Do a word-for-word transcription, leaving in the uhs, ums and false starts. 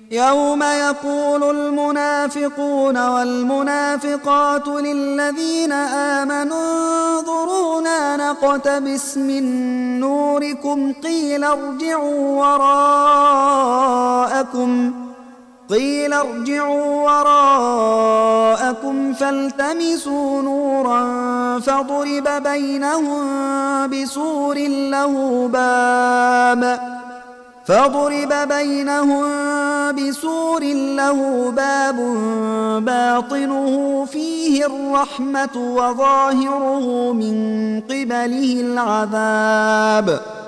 يوم يقول المنافقون والمنافقات للذين آمنوا انظرونا نقتبس من نوركم قيل ارجعوا وراءكم قيل ارجعوا وراءكم فالتمسوا نورا فضرب بينهم بسور له باب فضرب بينهم بسور له باب باطنه فيه الرحمة وظاهره من قبله العذاب